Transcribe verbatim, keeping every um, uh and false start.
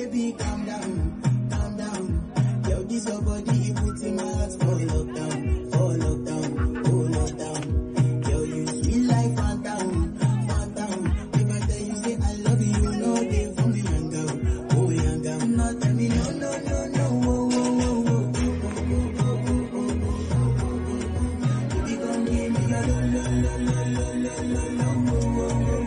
baby, calm down, calm down. Yo, this your body, you put in my heart for lockdown, for lockdown, oh lockdown. Yo, you sweet life, phantom, phantom. If I tell you say I love you, you know they for me young girl, oh young girl. No tell me no, no, no, no, oh, oh, oh, oh. Baby, come give me your lo, lo, lo, lo, lo, lo, lo, oh, oh, oh.